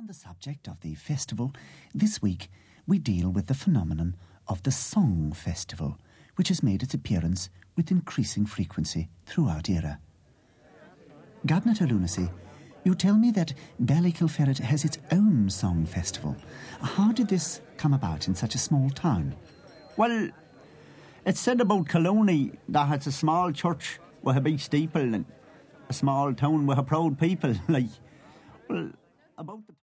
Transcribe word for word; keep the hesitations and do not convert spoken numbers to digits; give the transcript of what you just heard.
the subject of the festival, this week we deal with the phenomenon of the Song Festival, which has made its appearance with increasing frequency throughout Eire. Gabnet Lunacy, you tell me that Ballykilferret has its own Song Festival. How did this come about in such a small town? Well, it's said about Colony that it's a small church with a big steeple and a small town with a proud people. Like, well, about the